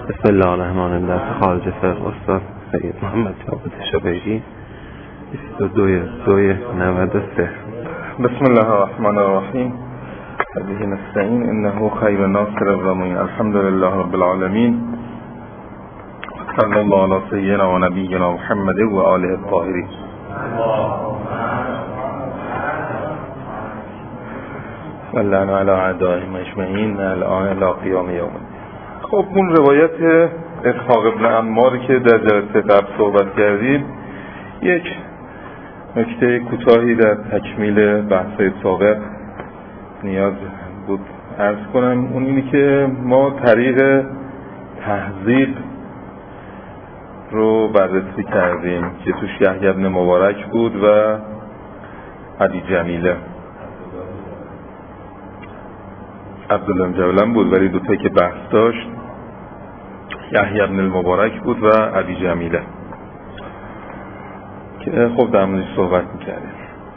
بسم الله الرحمن الرحیم. درس خارج فقه استاد سید محمد ثابت شبیهی 22/2/93. بسم الله الرحمن الرحیم. به نستعین انه خیر ناصر و معین. الحمد لله رب العالمین. صلی الله علی سیدنا و نبینا محمد و آله الطاهرین. واللعن علی اعدائهم اجمعین الان الی قیام یوم. خب اون روایت اسحاق ابن عمار که در جلسه قبل صحبت کردیم، یک نکته کوتاهی در تکمیل بحث سابق نیاز بود عرض کنم. اون اینی که ما طریق تهذیب رو بررسی کردیم که توش یحیی بن مبارک بود و ابی جمیله. عبدالله بن جبلان بود ولی دوتا که بحث داشت یحیی بن المبارک بود و ابی جمیله که خب در موردش صحبت میکردیم.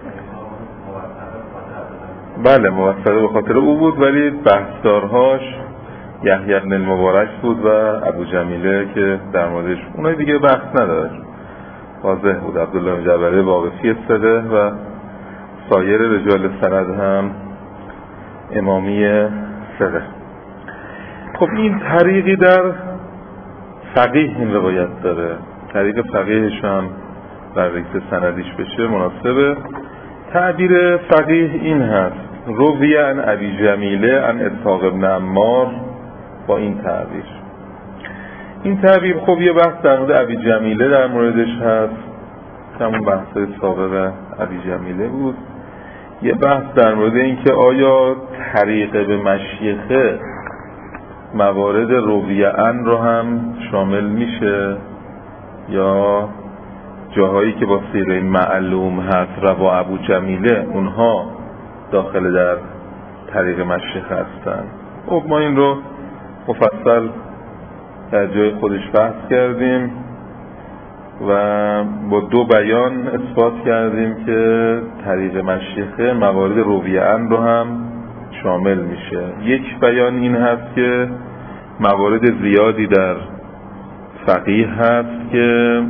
بله موثقه به خاطر او بود ولی بحثدارهاش یحیی بن المبارک بود و ابو جمیله که در موردش اونای دیگه بحث نداره، واضح بود. عبدالله بن جبله واقفی استده و سایر رجال سند هم امامی ثقه. خب این طریقی در فقیه این روایت داره، طریق فقیهش هم در ریکت سندیش بشه مناسبه. تعبیر فقیه این هست: روی عن ابی جمیله عن اسحاق ابن عمار. با این تعبیر، این تعبیر خب یه بحث در مورد ابی جمیله در موردش هست، همون بحث سابق ابی جمیله بود. یه بحث در مورد این که آیا طریق به مشیخه موارد رویه ان رو هم شامل میشه یا جاهایی که با صیغه معلوم هست روا ابو جمیله اونها داخل در طریق مشیخه هستن. خب ما این رو مفصل در جای خودش بحث کردیم و با دو بیان اثبات کردیم که طریق مشیخه موارد رویه ان رو هم شامل میشه. یک بیان این هست که موارد زیادی در فقیه هست که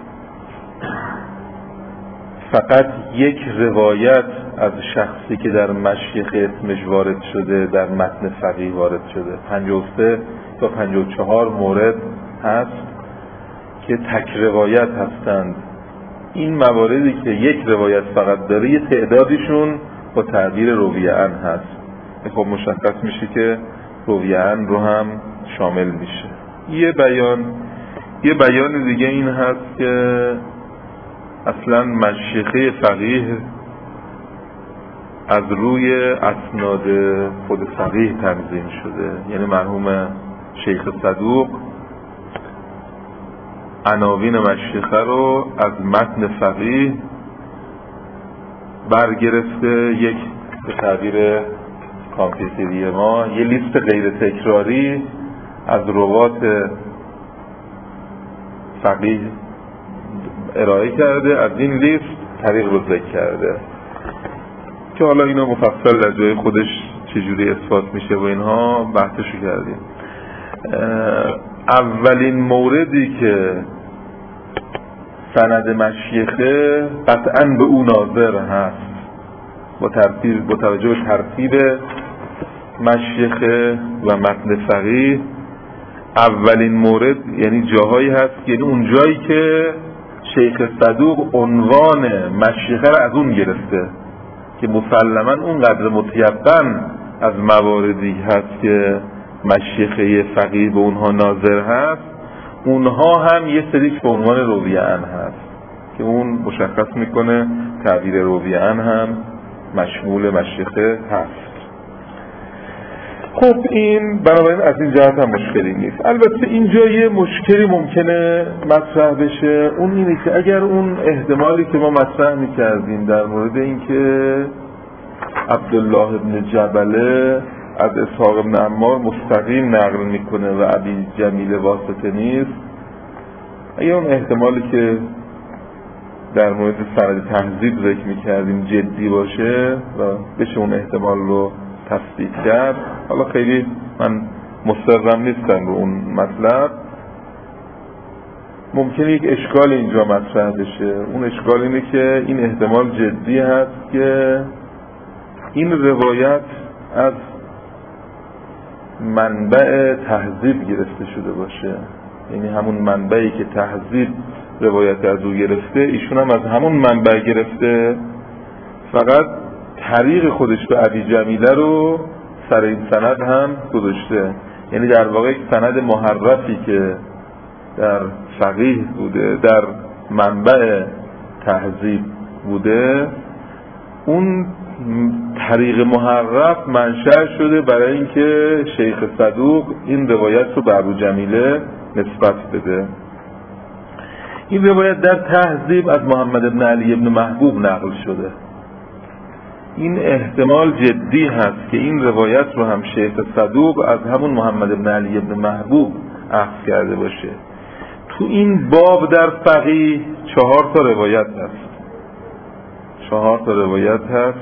فقط یک روایت از شخصی که در مشیخه اسمش وارد شده در متن فقیه وارد شده. 53 تا 54 مورد هست که تک روایت هستند. این مواردی که یک روایت فقط داره یه تعدادیشون با تعبیر رویه ان هست. خب مشخص میشه که رویه ان رو هم شامل میشه. یه بیان دیگه این هست که اصلا مشیخه فقیه از روی اسناد خود فقیه تنظیم شده، یعنی مرحوم شیخ صدوق عناوین مشیخه رو از متن فقیه برگرفته، یک به تعبیر کامپیوتری ما یه لیست غیر تکراری از روات فقیه ارائه کرده، از این لیست طریق رو ذکر کرده که حالا اینا مفصل در جای خودش چجوری اثبات میشه و اینها بحثشو کردیم. اولین موردی که سند مشیخه قطعاً به او ناظر هست با توجه به ترتیب مشیخه و متن فقیه. اولین مورد یعنی جاهایی هست، یعنی اون جایی که شیخ صدوق عنوان مشیخه را از اون گرفته که مسلماً اون قدر متیقن از مواردی هست که مشیخه فقیه به اونها ناظر هست، اونها هم یه سریش به عنوان رویه ان هست که اون مشخص میکنه تعبیر رویه ان هم مشمول مشیخه هست. خب این بنابراین از این جهت هم مشکلی نیست. البته اینجا یه مشکلی ممکنه مطرح بشه، اون اینه که اگر اون احتمالی که ما مطرح میکردیم در مورد اینکه عبدالله ابن جبله از اسحاق ابن عمار مستقیم نقل میکنه و ابی جمیله واسطه نیست، اگر اون احتمالی که در مورد سند تهذیب ذکر میکردیم جدی باشه و بشه اون احتمال رو تصدیق کرد، حالا خیلی من مصرم نیستن رو اون مطلب، ممکنه یک اشکال اینجا مطرح بشه. اون اشکال اینه که این احتمال جدی هست که این روایت از منبع تهذیب گرفته شده باشه، یعنی همون منبعی که تهذیب روایت از او گرفته ایشون هم از همون منبع گرفته، فقط طریق خودش به ابی جمیله رو سر این سند هم گذاشته. یعنی در واقع یک سند محرفی که در فقیه بوده، در منبع تهذیب بوده، اون طریق محرف منشأ شده برای اینکه شیخ صدوق این روایت رو به ابو جمیله نسبت بده. این روایت در تهذیب از محمد بن علی بن محبوب نقل شده. این احتمال جدی هست که این روایت رو هم شیخ صدوق از همون محمد بن علی بن محبوب اخذ کرده باشه. تو این باب در فقیه 4 تا روایت هست. 4 تا روایت هست.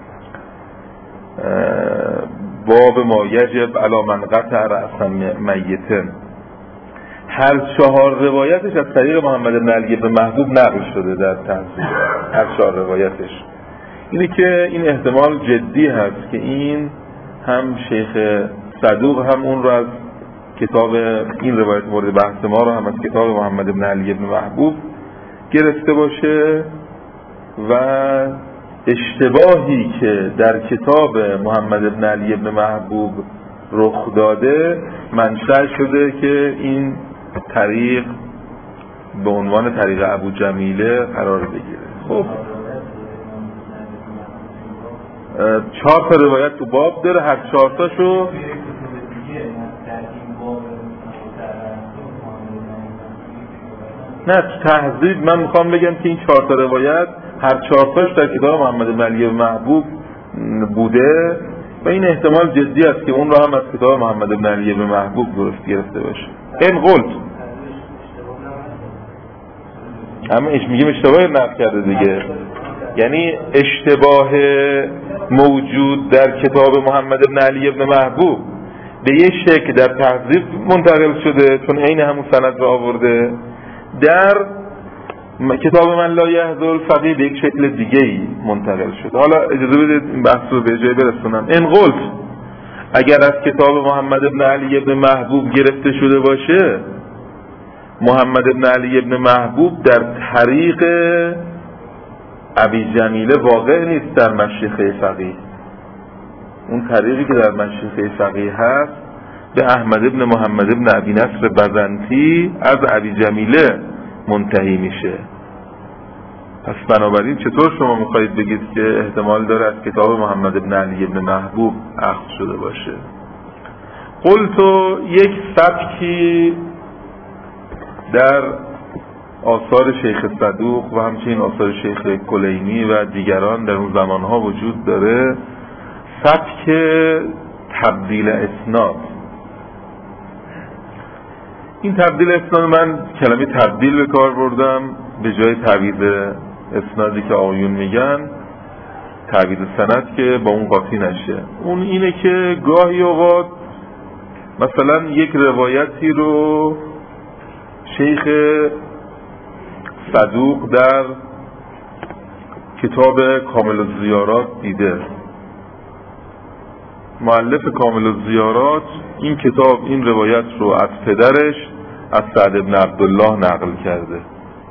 باب ما یجب علی من قطع رأس میت، هر 4 روایتش از طریق محمد بن علی بن محبوب نقل شده در تهذیب. هر 4 روایتش اینه که این احتمال جدی هست که این هم شیخ صدوق هم اون رو از کتاب، این روایت مورد بحث ما رو هم از کتاب محمد بن علی بن محبوب گرفته باشه و اشتباهی که در کتاب محمد بن علی بن محبوب رخ داده منشأ شده که این طریق به عنوان طریق ابو جمیله قرار بگیره. خب 4 تا روایت تو باب داره، هر 4 تاشو نه تهذیب من میخوام بگم که این 4 تا روایت هر 4 تاش در کتاب محمد بن علی محبوب بوده و این احتمال جدی است که اون رو هم از کتاب محمد بن علی محبوب گرفته باشه. این قلت اما میگیم اشتباه نقل کرده دیگه، یعنی اشتباه موجود در کتاب محمد بن علی بن محبوب به یه شکل در تهذیب منتقل شده چون عین همون سند رو آورده، در کتاب من لا یحضر الفقیه به یک شکل دیگه ای منتقل شده. حالا اجازه بدید این بحث رو به جای برسونم. این قلت اگر از کتاب محمد بن علی بن محبوب گرفته شده باشه، محمد بن علی بن محبوب در طریق ابی جمیله واقع نیست در مشیخه فقیه. اون طریقی که در مشیخه فقیه هست به احمد بن محمد بن ابی نصر بزنطی از ابی جمیله منتهی میشه. پس بنابراین چطور شما میخواهید بگید که احتمال داره از کتاب محمد بن علی بن محبوب اخذ شده باشه؟ قلتو یک سبکی در آثار شیخ صدوق و همچنین آثار شیخ کلینی و دیگران در اون زمانها وجود داره، سبک تبدیل اسناد. این تبدیل اسناد من کلمه تبدیل به کار بردم به جای تعویض اسنادی که آقایون میگن، تعویض سند که با اون قاطی نشه. اون اینه که گاهی اوقات مثلا یک روایتی رو شیخ صدوق در کتاب کامل الزیارات دیده، مؤلف کامل الزیارات این کتاب این روایت رو از پدرش از سعد بن عبدالله نقل کرده.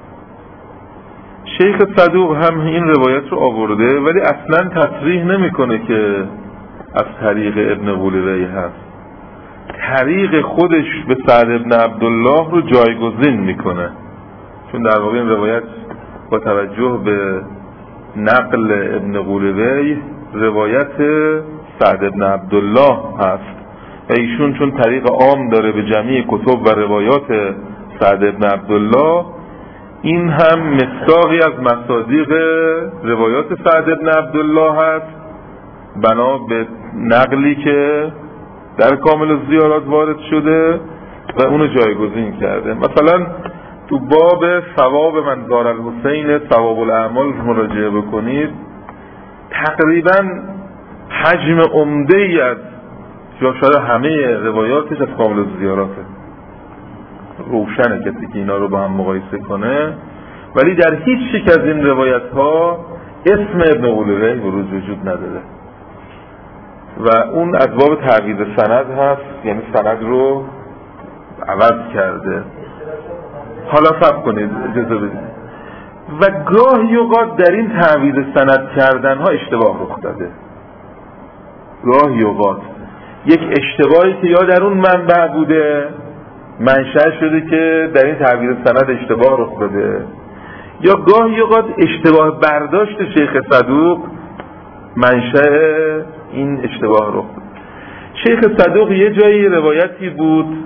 شیخ صدوق هم این روایت رو آورده ولی اصلا تصریح نمیکنه که از طریق ابن قولوی هست، طریق خودش به سعد بن عبدالله رو جایگزین میکنه، چون در واقع این روایت با توجه به نقل ابن قولوی روایت سعد بن عبدالله هست و ایشون چون طریق عام داره به جمعی کتب و روایات سعد بن عبدالله، این هم مصداقی از مصادیق روایات سعد بن عبدالله هست بنا به نقلی که در کامل الزیارات وارد شده و اونو جایگزین کرده. مثلا تو باب ثواب من دار الحسین ثواب الاعمال مراجعه بکنید، تقریبا حجم عمده ای از یا شاید همه روایاتش از کامل الزیاراته، روشنه کسی که اینا رو با هم مقایسه کنه، ولی در هیچ یک از این روایت ها اسم ابن قولوی وجود نداره و اون از باب تعویض سند هست، یعنی سند رو عوض کرده. حالا صبر کنید اجازه بدید. و گاهی اوقات در این تعویض سند کردن ها اشتباه رخ داده، گاهی اوقات یک اشتباهی که یا در اون منبع بوده منشأ شده که در این تعویض سند اشتباه رخ داده، یا گاهی اوقات اشتباه برداشت شیخ صدوق منشأ این اشتباه رخ داده. شیخ صدوق یه جایی روایتی بود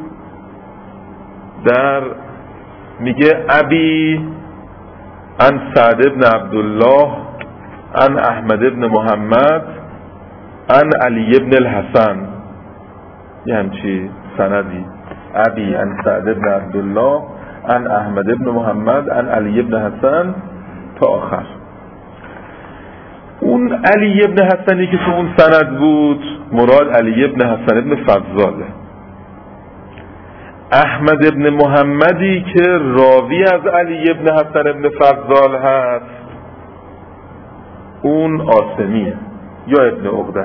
در میگه ابی عن سعد بن عبدالله عن احمد بن محمد عن علی بن الحسن، یه همچی سندی، ابی عن سعد بن عبدالله عن احمد بن محمد عن علی بن حسن تا آخر. اون علی بن حسنی که تو اون سند بود مراد علی بن حسن بن فضاله. احمد بن محمدی که راوی از علی بن حسن بن فضال هست اون عاصمیه یا ابن عقده.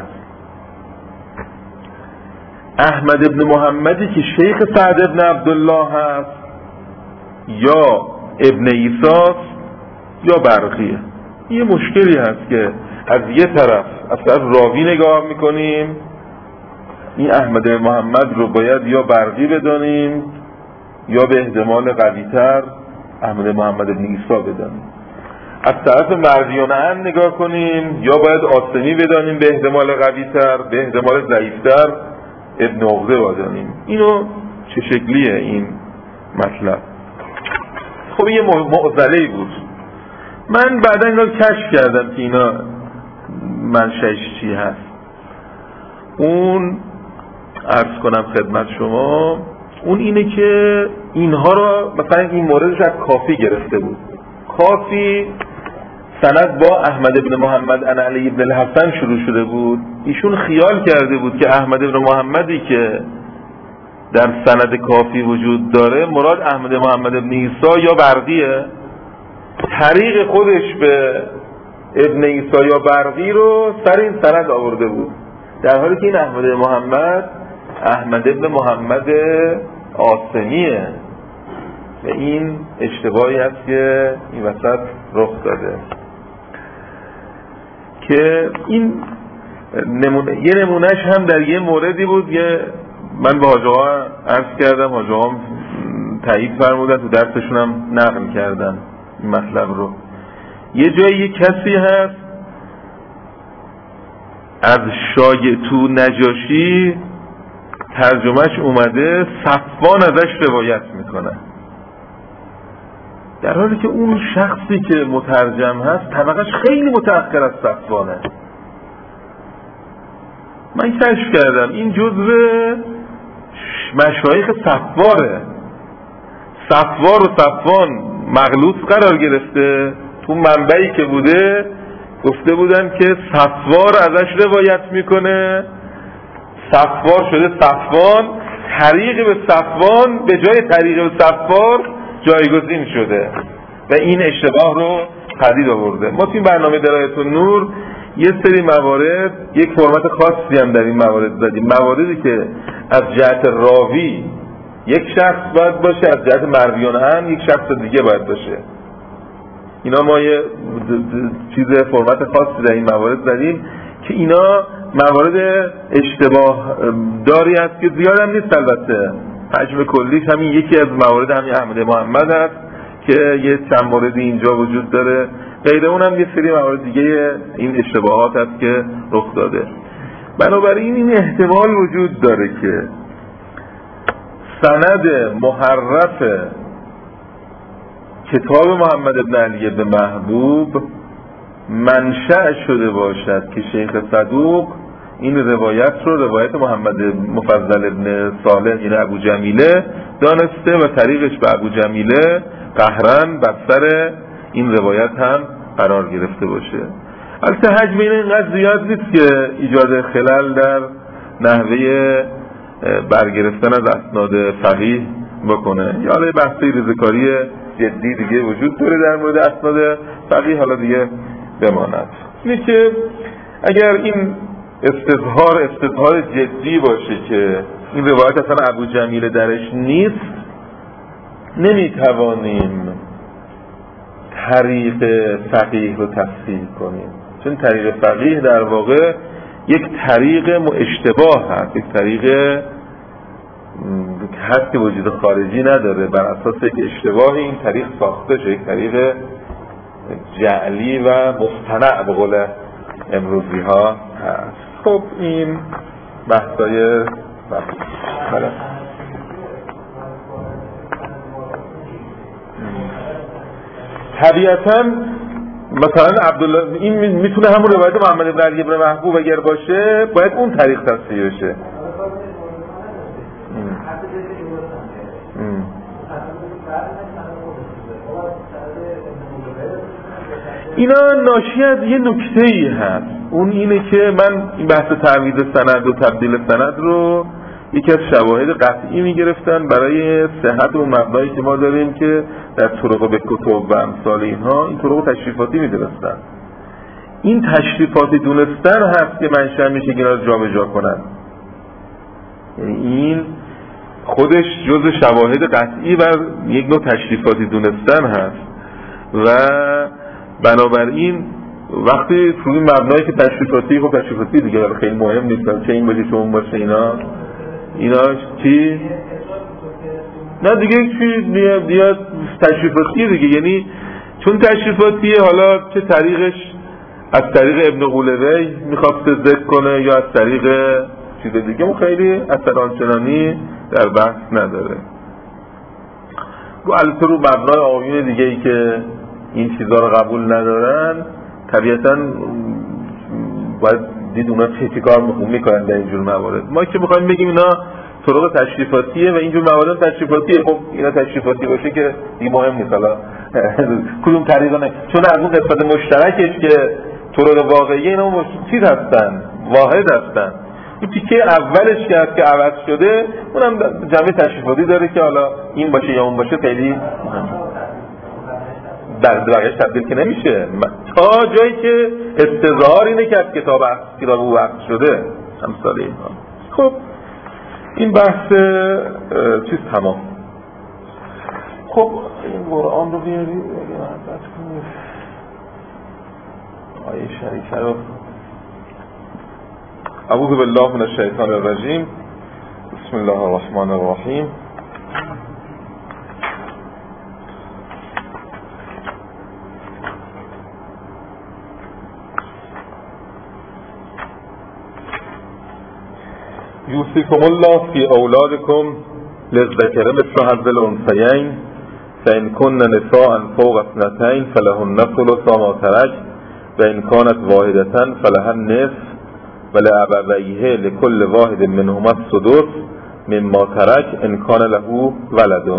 احمد بن محمدی که شیخ سعد بن عبدالله هست یا ابن عیساس یا برقیه. یه مشکلی هست که از یه طرف از راوی نگاه میکنیم، این احمد بن محمد رو باید یا برقی بدانیم یا به احتمال قوی‌تر احمد محمد بن عیسی بدانیم. از طرف مرویان عن نگاه کنیم یا باید عاصمی بدانیم به احتمال قوی‌تر، به احتمال ضعیف‌تر ابن عقده بدانیم. اینو چه شکلیه این مطلب؟ خب یه معضله‌ای بود. من بعدا اینو کشف کردم که اینا منشأش چی هست. اون عرض کنم خدمت شما، اون اینه که اینها رو مثلا این موردش از کافی گرفته بود. کافی سند با احمد بن محمد عن علی بن الحسن شروع شده بود. ایشون خیال کرده بود که احمد بن محمدی که در سند کافی وجود داره مراد احمد محمد بن عیسی یا برقیه. طریق خودش به ابن عیسی یا برقی رو سر این سند آورده بود، در حالی که این احمد بن محمد عاصمیه و این اشتباهی هست که این وسط رخ داده. که این یه نمونهش هم در یه موردی بود که من به حاجه ها عرض کردم، حاجه ها تایید فرمودن، تو درسشون هم نقل کردن این مطلب رو. یه جایی یه کسی هست از شایع‌تو نجاشی ترجمهش اومده صفوان ازش روایت میکنه، در حالی که اون شخصی که مترجم هست طبقش خیلی متأخر از صفوانه. من کشف کردم این جزء مشایخ صفواره. صفوار و صفوان مغلوط قرار گرفته، تو منبعی که بوده گفته بودن که صفوار ازش روایت میکنه، صفوار شده صفوان، طریق به صفوان به جای طریق به صفوار جایگزین شده و این اشتباه رو پدید آورده. ما توی برنامه درایت النور یه سری موارد، یک فرمت خاصی هم در این موارد زدیم، مواردی که از جهت راوی یک شخص باید باشه، از جهت مرویان عن یک شخص دیگه باید باشه. اینا ما یه چیز فرمت خاصی در این موارد زدیم که اینا موارد اشتباه داری است که زیاد هم نیست. البته حجم کلیش همین یکی از موارد همین احمد محمد است که یه چند موردی اینجا وجود داره، غیر اون هم یه سری موارد دیگه این اشتباهات است که رخ داده. بنابراین این احتمال وجود داره که سند محرف کتاب محمد بن علی بن محبوب منشأ شده باشد که شیخ صدوق این روایت رو روایت محمد مفضل بن صالح یعنی ابو جمیله دانسته و طریقش به ابو جمیله قهرن بر سر این روایت هم قرار گرفته باشه. البته حجم این اینقدر زیاد نیست که ایجاد خلل در نحوه برگرفتن از اسناد فقیه بکنه. یا حالا بحثی ریزکاری جدی دیگه وجود داره در مورد اسناد فقیه، حالا دیگه بماند. اینه که اگر این استظهار جدی باشه که این روایت اصلا ابو جمیل درش نیست، نمیتوانیم طریق فقیه رو تفسیر کنیم، چون طریق فقیه در واقع یک طریق اشتباه هست، یک طریق هست که وجود خارجی نداره، بر اساس یک اشتباه این طریق ساخته شده، یک طریق جعلی و مصطنع به قول امروزی ها هست. خب این بحثای بله. طبیعتاً مثلا عبدالله این میتونه همون روایت محمد بن علی بن محبوب اگر باشه باید اون طریق تصحیح بشه. اینا ناشی از یه نکته‌ای هست، اون اینه که من این بحث تعویض سند و تبدیل سند رو یکی از شواهد قطعی میگرفتن برای صحت و مبنایی که ما داریم که در طرق به کتب و امثال اینها این طرق تشریفاتی میدونستن. این تشریفاتی دونستن هست که منشأ میشه که اینا رو جا به جا کنن. این خودش جز شواهد قطعی بر یک نوع تشریفاتی دونستن هست و بنابراین وقتی روی مبنایی که تشریفاتی، خب تشریفاتی دیگه خیلی مهم نیست چه این باشه چه اون باشه، اینا چی؟ نه دیگه چی دیگه تشریفاتیه دیگه، یعنی چون تشریفاتیه حالا چه طریقش از طریق ابن قولوی میخواسته ذکر کنه یا از طریق چیز دیگه اون خیلی اثر آنچنانی در بحث نداره. و البته رو مبنای آیون دیگه ای که این چیزا رو قبول ندارن طبیعتاً باید دید اونا چه کار میکنن در اینجور موارد. ما که میخوایم بگیم اینا طرق تشریفاتیه و اینجور موارد تشریفاتیه، خب اینا تشریفاتی باشه که دیگه مهم نیست حالا کدوم طریقا نه، چون از اون قسمت مشترکش که طرق واقعیه اینا چیز هستن، واحد هستن. این تیکه اولش که هست که عوض شده اونم جمعه تشریفاتی داره که حالا این باشه یا اون باشه خیلی در واقعش تبدیل که نمیشه تا جایی که استظهار اینه که از کتاب او وقت شده امثال اینها. خب این بحث چیز تمام. خب این قرآن رو بیاری آیه شریفه رو اعوذ بالله من الشیطان الرجیم بسم الله الرحمن الرحیم. یوصیکم الله فی اولادکم للذکر مثل حظ الانثیین فان کن نساء فوق اثنتین فلهن ثلث ما ترک وان کانت واحدة فلها النصف ولأبویه لكل واحد منهما السدس مما ترک ان کان له ولد.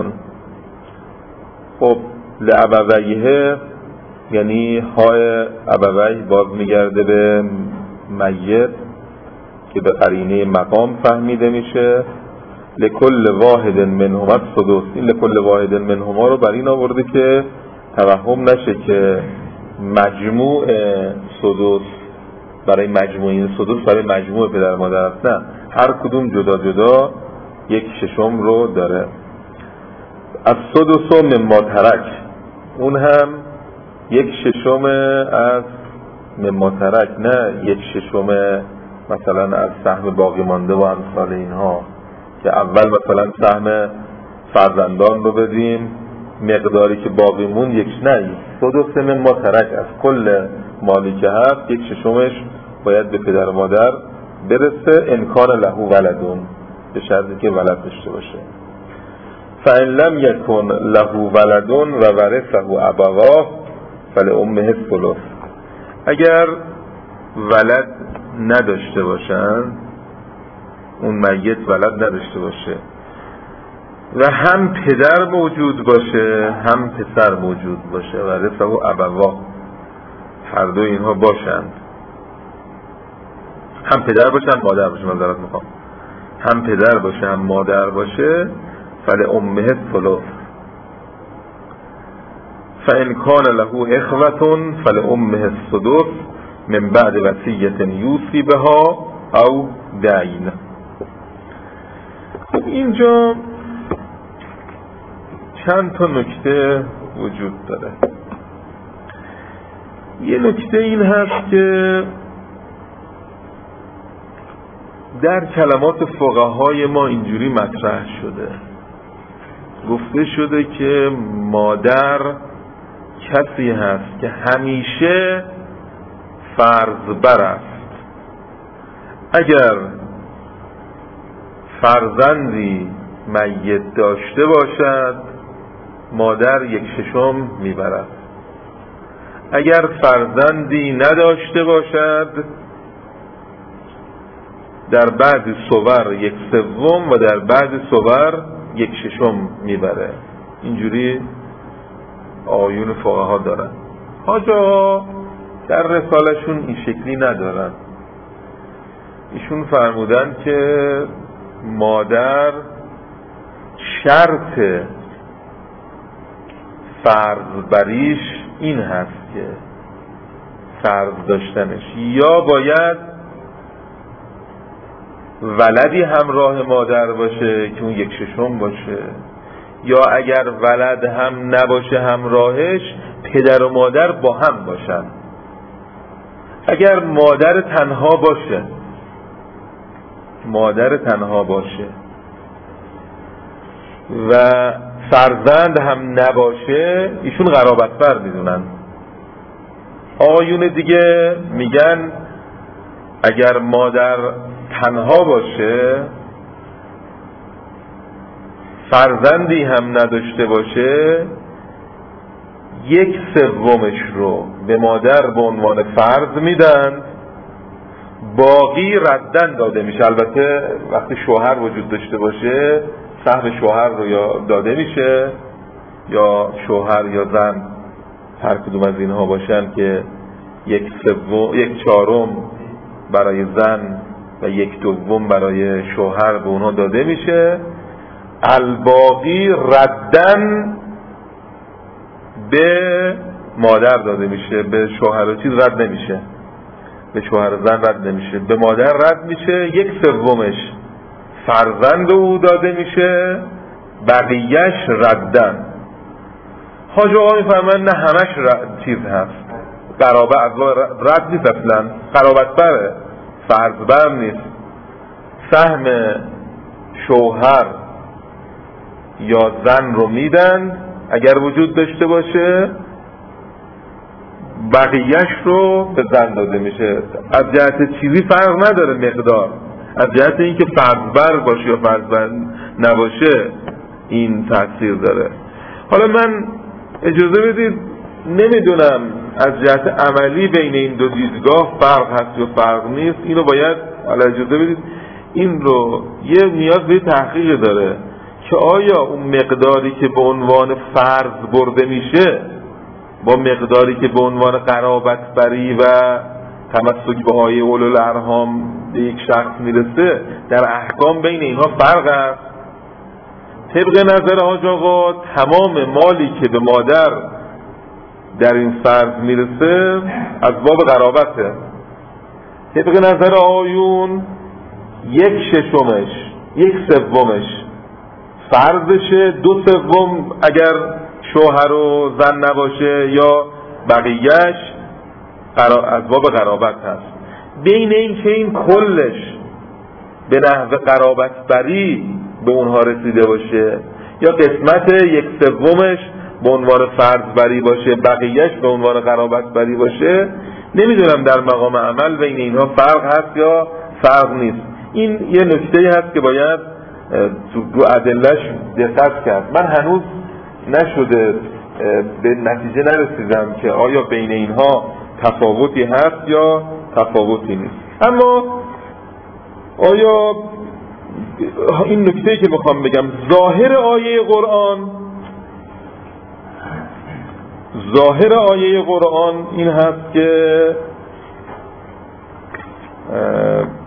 خب لأبویه یعنی های ابوی باز میگرده به میت که به قرینه مقام فهمیده میشه. لکل واحد منهما السدس، این لکل واحد منهما رو بر این آورده که توهم نشه که مجموع سدس برای مجموع این سدس برای مجموع پدر مادر است، نه، هر کدوم جدا جدا یک ششم رو داره. از سدس مما ترک اون هم یک ششم از مما ترک، نه یک ششم مثلا از سهم باقی مانده و امثال اینها که اول مثلا سهم فرزندان رو بدیم مقداری که باقی مون یک نه سدس مما ترک از کل مالی که هست یک ششمش باید به پدر مادر برسه ان کان له ولدون، به شرطی که ولد داشته باشه. فان لم یکن له ولدون و ورثه ابواه فلامه الثلث. اگر ولد نداشته باشن، اون میت ولد نداشته باشه و هم پدر موجود باشه هم پسر موجود باشه و ورثه ابواه هر دو اینها باشند، هم پدر باشه هم مادر باشه، معذرت میخوام، هم پدر باشه هم مادر باشه، فلأمه الثلث، فإن كان له إخوة فلأمه السدس من بعد وصیة یوصی بها او دین. خب اینجا چند تا نکته وجود داره. یه نکته این هست که در کلمات فقهای ما اینجوری مطرح شده، گفته شده که مادر کسی هست که همیشه فرض بر است. اگر فرزندی میت داشته باشد مادر 1/6 میبرد، اگر فرزندی نداشته باشد در بعضی صور 1/3 و در بعضی صور 1/6 میبره. اینجوری آیون فقها دارن. حاجی آقا در رسالشون این شکلی ندارن. ایشون فرمودن که مادر شرط فرض بریش این هست که فرض داشتنش یا باید ولدی همراه مادر باشه که اون 1/6 باشه، یا اگر ولد هم نباشه همراهش پدر و مادر با هم باشن. اگر مادر تنها باشه و فرزند هم نباشه ایشون قرابت بر میدونن. آیون دیگه میگن اگر مادر تنها باشه فرزندی هم نداشته باشه 1/3 رو به مادر به عنوان فرض میدن، باقی ردن داده میشه. البته وقتی شوهر وجود داشته باشه سهم شوهر رو یا داده میشه یا شوهر یا زن هر کدوم از اینها باشن که 1/4 برای زن و 1/2 برای شوهر به اونها داده میشه، الباقی ردن به مادر داده میشه، به شوهر و چیز رد نمیشه، به شوهر زن رد نمیشه، به مادر رد میشه. 1/3 فرزند او داده میشه، بقیهش ردن. حاج آقا میفرمایند نه همش چیز هست، قرابت رد نیست، اصلا قرابت بره، فرض بر نیست. سهم شوهر یا زن رو میدن اگر وجود داشته باشه، بقیهش رو به زن داده میشه. از جهت چیزی فرق نداره مقدار، از جهت اینکه فرض بر باشه یا فرض بر نباشه این تاثیر داره. حالا من اجازه بدید نمیدونم از جهت عملی بین این دو دیدگاه فرق هست یا فرق نیست، اینو باید حالا اجازه بدید این رو یه نیاز به تحقیق داره که آیا اون مقداری که به عنوان فرض برده میشه با مقداری که به عنوان قرابت بری و تمسک به آیه اولو الارحام به یک شخص میرسه در احکام بین اینها فرق است. طبق نظر حاج آقا تمام مالی که به مادر در این فرض میرسه از باب قرابته. طبق نظر آیون 1/6 1/3 فرضشه، 2/3 اگر شوهر و زن نباشه یا بقیهش از باب قرابت هست. بین این که این کلش به نحو قرابت بری به اونها رسیده باشه یا قسمت 1/3 به عنوان فرض بری باشه بقیهش به عنوان قرابت بری باشه، نمیدونم در مقام عمل بین اینها فرق هست یا فرق نیست. این یه نکته هست که باید رو ادله‌اش دقت کرد. من هنوز نشده به نتیجه نرسیدم که آیا بین اینها تفاوتی هست یا تفاوتی نیست. اما آیا این نکته‌ای که میخوام بگم، ظاهر آیه قرآن این هست که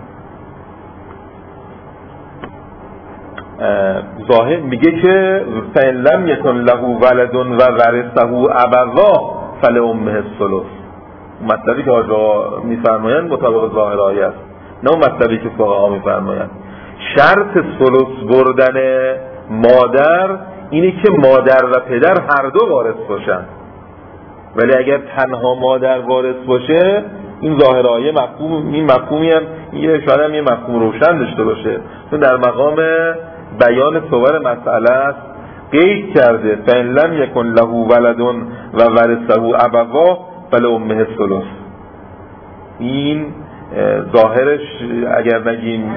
ظاهر میگه که فإن لم یکن له ولد و ورثه ابواه فلأمه الثلث. مطلبی که آقا میفرمایند مطابق ظاهر آیه است، نه اون مطلبی که فقها میفرمایند. شرط ثلث بردن مادر اینه که مادر و پدر هر دو وارث باشن، ولی اگر تنها مادر وارث باشه این ظاهر آیه مفهوم، این مفهومی هم شاید هم یه مفهوم روشن داشته باشه، چون در مقام بیان صور مسئله است قید کرده فإن لم یکن له ولد و ورثه ابواه فلأمه الثلث. این ظاهرش اگر نگیم،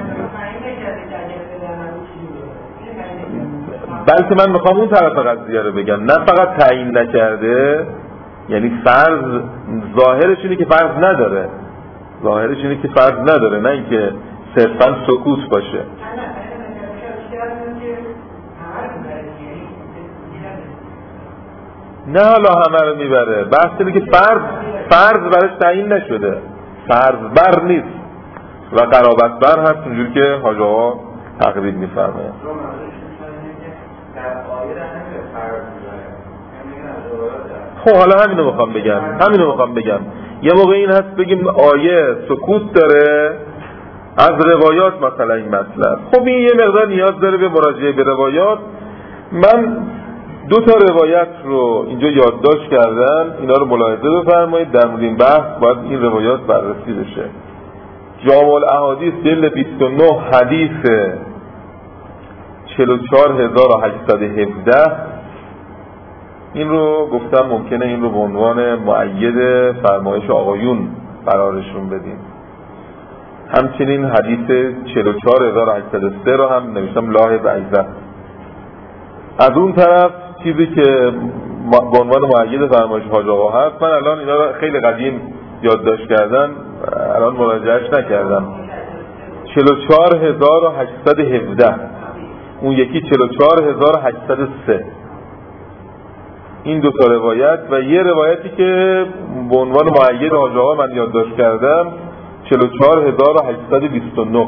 بلکه من میخوام اون طرف قضیه رو بگم، نه فقط تعیین نکرده، یعنی فرض ظاهرش اینه که فرض نداره، ظاهرش اینه که فرض نداره، نه اینکه صرفا سکوت باشه. نه حالا همه رو میبره، بحث اینه که فرض برش تعیین نشده، فرض بر نیست و قرابت بر هست، اونجور که حاج آقا تقریب میفرمه. خب حالا همینو میخوام بگم یه موقع این هست بگیم آیه سکوت داره از روایات مثلا این مطلب، خب این یه مقدار نیاز داره به مراجعه به روایات. من 2 تا روایت رو اینجا یادداشت کردم، اینا رو ملاحظه بفرمایید، در مورد این بحث باید این روایات بررسی بشه. جامع الاحادیث جلد 29 حدیث 44817 این رو گفتم ممکنه این رو به عنوان مؤید فرمایش آقایون قرارشون بدیم. همچنین حدیث 44803 رو هم نوشتم لاحظ عیزه. از اون طرف چیزی که به عنوان مؤید فرمایش حاج آقا هست، من الان اینا رو خیلی قدیم یادداشت کردم، الان مراجعهش نکردم. 44817 اون یکی 44803 این 2 تا روایت و یه روایتی که به عنوان مؤید حاج آقا من یادداشت کردم 44829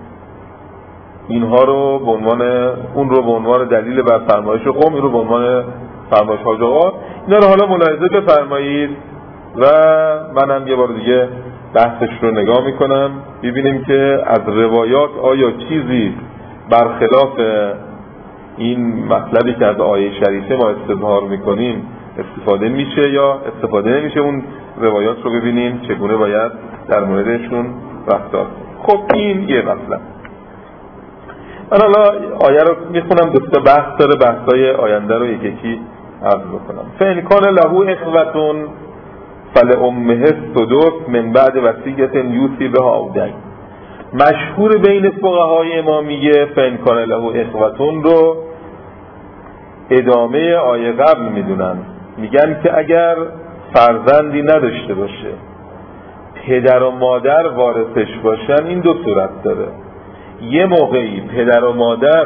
اینها رو به عنوان اون رو به عنوان دلیل بر فرمایش قوم، این رو به عنوان فرمایش حاج آقا، اینا رو حالا ملاحظه بفرمایید و منم یه بار دیگه بحثش رو نگاه میکنم ببینیم که از روایات آیا چیزی برخلاف این مطلبی که از آیه شریفه ما استظهار میکنیم استفاده میشه یا استفاده نمیشه. اون روایات رو ببینیم چگونه باید در موردشون رفتار. خب این یه مطلب. من حالا آیه رو میخونم، 2 تا بحث داره، بحثای آینده رو یکی عرض بکنم. فإن کان له اخوة فلأمه السدس من بعد وصیة یوصی بها او دین. مشهور بین فقهای امامیه فإن کان له اخوة رو ادامه آیه قبل میدونن، میگن که اگر فرزندی نداشته باشه پدر و مادر وارثش باشن این 2 صورت داره. یه موقعی پدر و مادر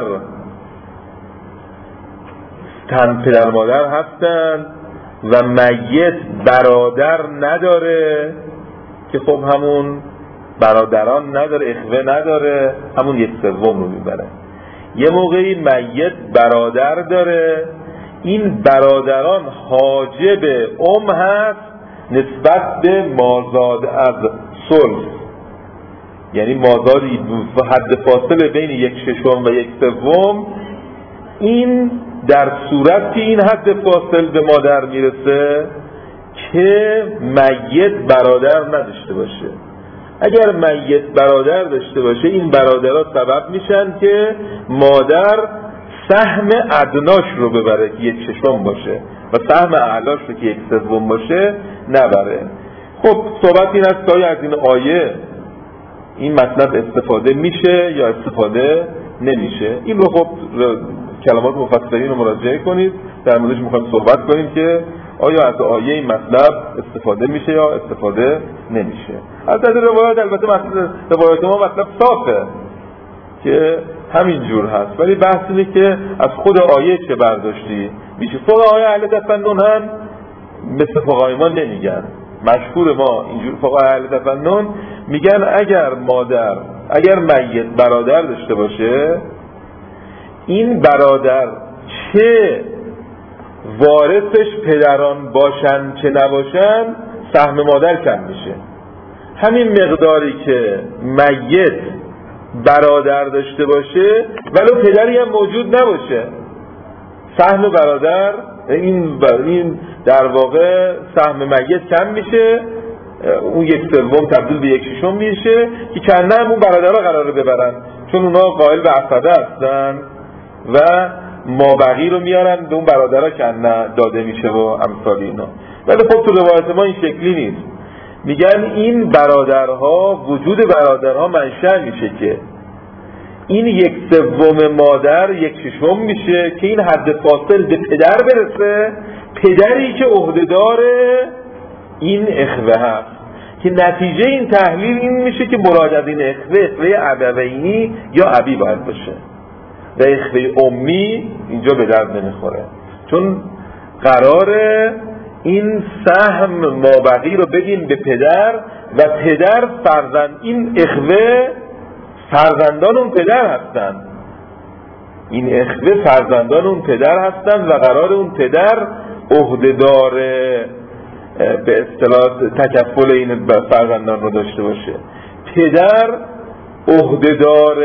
پدر مادر هستن و میت برادر نداره که خب همون برادران نداره، اخوه نداره، همون 1/3 رو میبره. یه موقعی میت برادر داره، این برادران حاجب هست نسبت به مازاد از ثلث، یعنی مازادی حد فاصله بین 1/6 و 1/3. این در صورت که این حد فاصل به مادر میرسه که میت برادر نداشته باشه. اگر میت برادر داشته باشه این برادرها سبب میشن که مادر سهم ادناش رو ببره که 1/6 باشه و سهم اعلاش رو که 1/3 باشه نبره. خب صحبت این است که از این آیه این مطلب استفاده میشه یا استفاده نمیشه. این رو خب کلمات مفسرین رو مراجعه کنید، در موردش میخوایم صحبت کنیم که آیا از آیه این مطلب استفاده میشه یا استفاده نمیشه. از روایات البته روایات ما مطلب صافه که همین جور هست، ولی بحث اینه که از خود آیه چه برداشتی میشه. فقهای اهل تفنن هم مثل فقهای ما نمیگن، مشهور ما اینجور فقهای اهل تفنن میگن اگر میت برادر داشته باشه این برادر چه وارثش پدران باشن چه نباشن سهم مادر کم میشه. همین مقداری که میت برادر داشته باشه ولو پدری هم موجود نباشه، سهم برادر این در واقع سهم میت کم میشه، اون 1/3 تبدیل به 1/6 میشه که کنه هم اون برادرها قراره ببرن، چون اونا قائل به عصبه هستن و مابقی رو میارن به اون برادرها کنه داده میشه و امثال اینا. ولی خب تو روایت ما این شکلی نیست. میگن این برادرها، وجود برادرها منشأ میشه که این 1/3 مادر 1/6 میشه که این حد فاصل به پدر برسه، پدری که عهدهدار این اخوه هست، که نتیجه این تحلیل این میشه که مراد از این اخوه ابوینی یا ابی باید باشه و اخوه امی اینجا به درد نمیخوره، چون قراره این سهم مابقی رو بدین به پدر و پدر فرزند، این اخوه فرزندان اون پدر هستن، این اخوه فرزندان اون پدر هستن و قرار اون پدر عهدهدار به اصطلاح تکفل این فرزندان رو داشته باشه. پدر عهدهدار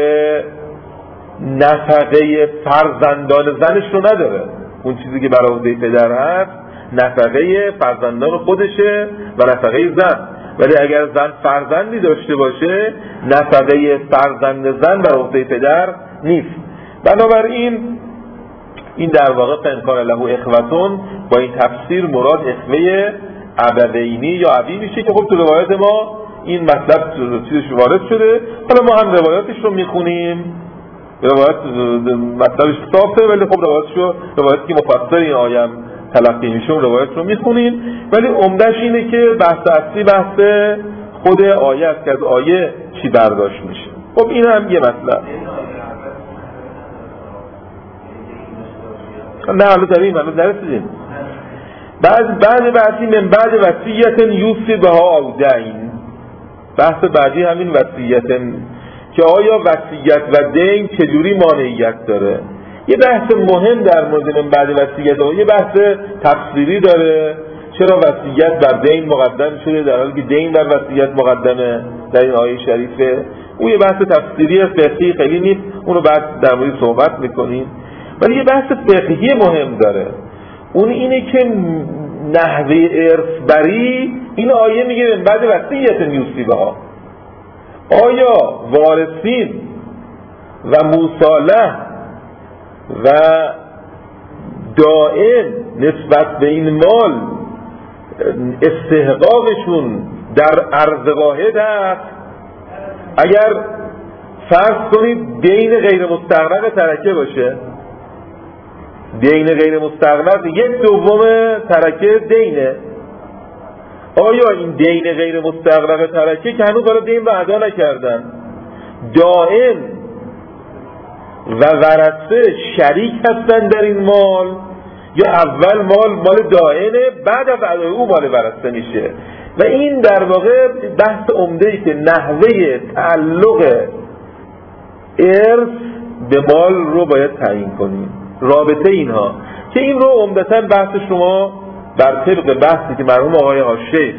نفقه فرزندان زنش رو نداره، اون چیزی که برای عهده پدر هست نفقه فرزندان خودشه و نفقه زن، ولی اگر زن فرزندی داشته باشه نفقه فرزند زن بر عهده پدر نیست. بنابراین این در واقع فانکان له اخوتون با این تفسیر مراد اخوه ابوینی یا ابی میشه که خب تو روایت ما این مطلب چیزش وارد شده. حالا ما هم روایاتش رو میخونیم، روایت مطلبش صافه ولی خب روایتی که مفصل این آیه تلقی میشه روایت رو میخونیم، ولی عمدش اینه که بحث اصلی بحث خود آیه است که از آیه چی برداشت میشه. خب این هم یه مطلب. نه حالا داریم، حالا نرسیدیم. بعد بحثی من بعد وصیت یوصی بها او دین، بحث بعدی همین وصیت که آیا وصیت و دین چجوری مانعیت داره. یه بحث مهم در مورد من بعد وصیت یه بحث تفسیری داره، چرا وصیت بر دین مقدم شده در حالی که دین بر وصیت مقدمه در این آیه شریفه. اون یه بحث تفسیری فقهی خیلی نیست، اونو بعد در مورد صحبت میکنیم. ولی یه بحث فقهی مهم داره، اون اینه که نحوه ارث بری این آیه میگه من بعد وصیت یوصی بها، آیا وارثین و مصالح و دائم نسبت به این مال استحقاقشون در عرض واحد هست؟ اگر فرض کنید دین غیر مستغرق ترکه باشه، دین غیر مستغرق 1/2 ترکه دینه، آیا این دین غیر مستغرق ترکه که هنوز بالا دین رو ادا نکردن دائم و ورثه شریک هستن در این مال، یا اول مال دائنه بعد از ادای او مال ورثه میشه؟ و این در واقع بحث عمده‌ای که نحوه تعلق ارث به مال رو باید تعیین کنیم، رابطه اینها که این رو عمدتاً بحث شما بر طبق بحثی که مرحوم آقای هاشمی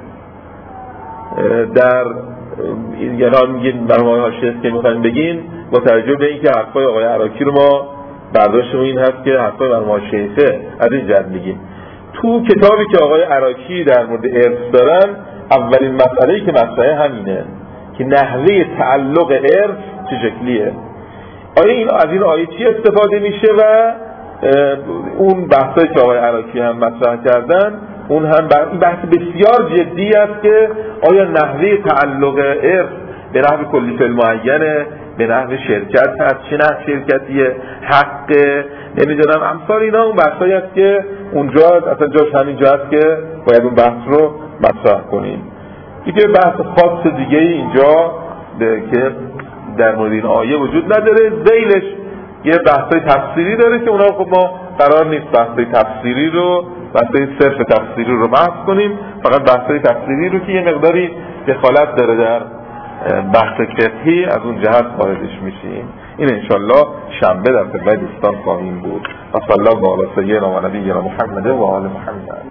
در مرحوم آقای هاشمی که میخوایم بگین با توجه به اینکه حرفای آقای عراقی رو ما برداشتمون این هست که حرفای مرحوم هاشمی از این جهت میگیم. تو کتابی که آقای عراقی در مورد ارث دارن اولین مسئله‌ای که مطرحه همینه که نحوه تعلق ارث چه شکلیه، آیا این از این آیه چی استفاده میشه و اون بحثایی که آقای عراقی هم مطرح کردن اون هم بحث بسیار جدی است که آیا نحوه تعلق ارث به نحو کلی فعل معینه، به نحو شرکت هست، چه نحو شرکتیه، حق نمیدونم امثال اینا. اون بحثایی است که اونجا اصلا جاش همینجا است که باید اون بحث رو مطرح کنیم. دیگه بحث خاص دیگه اینجا که در مورد این آیه وجود نداره، ذیلش یه بحثای تفسیری داره که اونا خب ما قرار نیست بحثای تفسیری رو، بحثای صرف تفسیری رو بحث کنیم، فقط بحثای تفسیری رو که یه مقداری دخالت داره در بحث فقهی از اون جهت واردش میشیم. این انشالله شنبه در خدمت دوستان خواهیم بود. و صلی الله علی سیدنا و نبینا محمد و آل محمد.